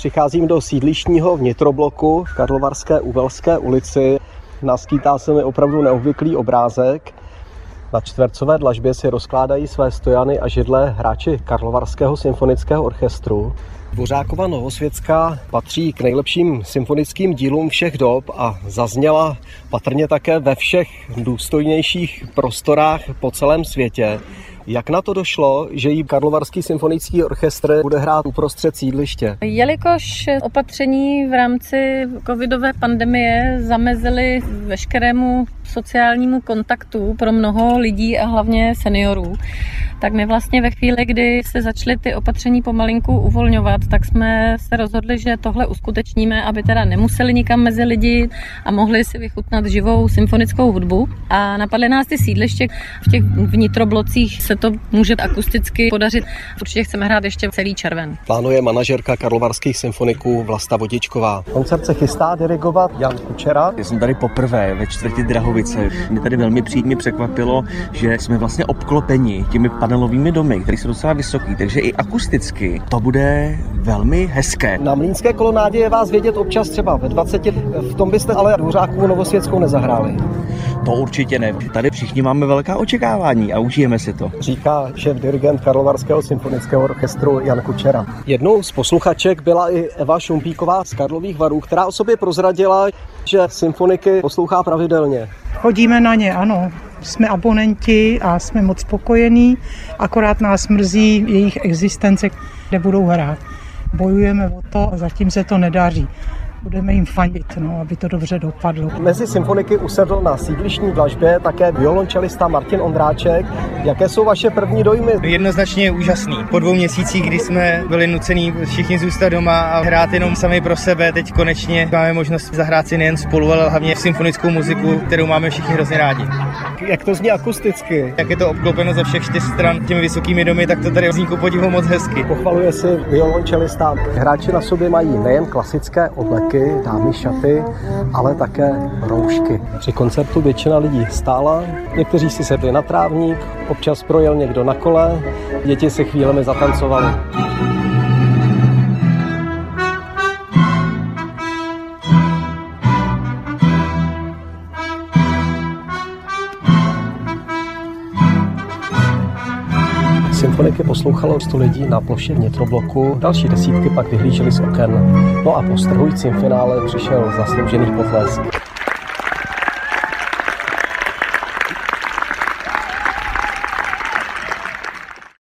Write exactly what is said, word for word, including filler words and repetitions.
Přicházím do sídlištního vnitrobloku v Karlovarské u Velské ulici. Naskýtá se mi opravdu neobvyklý obrázek. Na čtvercové dlažbě si rozkládají své stojany a židle hráči Karlovarského symfonického orchestru. Dvořákova Novosvětská patří k nejlepším symfonickým dílům všech dob a zazněla patrně také ve všech důstojnějších prostorách po celém světě. Jak na to došlo, že jí Karlovarský symfonický orchestr bude hrát uprostřed sídliště? Jelikož opatření v rámci covidové pandemie zamezily veškerému sociálnímu kontaktu pro mnoho lidí a hlavně seniorů, tak my vlastně ve chvíli, kdy se začaly ty opatření pomalinku uvolňovat, tak jsme se rozhodli, že tohle uskutečníme, aby teda nemuseli nikam mezi lidi a mohli si vychutnat živou symfonickou hudbu. A napadly nás ty sídliště. V těch vnitroblocích se to může akusticky podařit. Určitě chceme hrát ještě celý červen. Plánuje manažerka karlovarských symfoniků Vlasta Vodičková. Koncert se chystá dirigovat Jan Kučera. Já jsem tady poprvé ve čtvrti Drahovice. Mě tady velmi příjemně překvapilo, že jsme vlastně obklopeni těmi panelovými domy, které jsou docela vysoký, takže i akusticky to bude velmi hezké. Na Mlýnské kolonádě je vás vědět občas třeba ve dvaceti, v tom byste ale Dvořákovu Novosvětskou nezahráli. To určitě ne. Tady všichni máme velká očekávání a užijeme si to. Říká šéf dirigent Karlovarského symfonického orchestru Jan Kučera. Jednou z posluchaček byla i Eva Šumpíková z Karlových Varů, která o sobě prozradila, že symfoniky poslouchá pravidelně. Chodíme na ně, ano. Jsme abonenti a jsme moc spokojení, akorát nás mrzí jejich existence, kde budou hrát. Bojujeme o to a zatím se to nedaří. Budeme jim fandit, no, aby to dobře dopadlo. Mezi symfoniky usedl na sídlištní dlažbě také violončelista Martin Ondráček. Jaké jsou vaše první dojmy? Jednoznačně úžasný. Po dvou měsících, kdy jsme byli nuceni všichni zůstat doma a hrát jenom sami pro sebe, teď konečně máme možnost zahrát si nejen spolu, ale hlavně symfonickou muziku, kterou máme všichni hrozně rádi. Jak to zní akusticky? Jak je to obklopeno ze všech čtyř stran těmi vysokými domy, tak to tady zní ku podivu moc hezky. Pochvaluje si violončelista. Hráči na sobě mají nejen klasické obleky, dámy šaty, ale také roušky. Při koncertu většina lidí stála, někteří si sedli na trávník, občas projel někdo na kole, děti se chvílemi zatancovaly. Symfoniky poslouchalo sto lidí na ploše vnitrobloku, další desítky pak vyhlížely z oken. No a po strhujícím finále přišel zasloužený potlesk.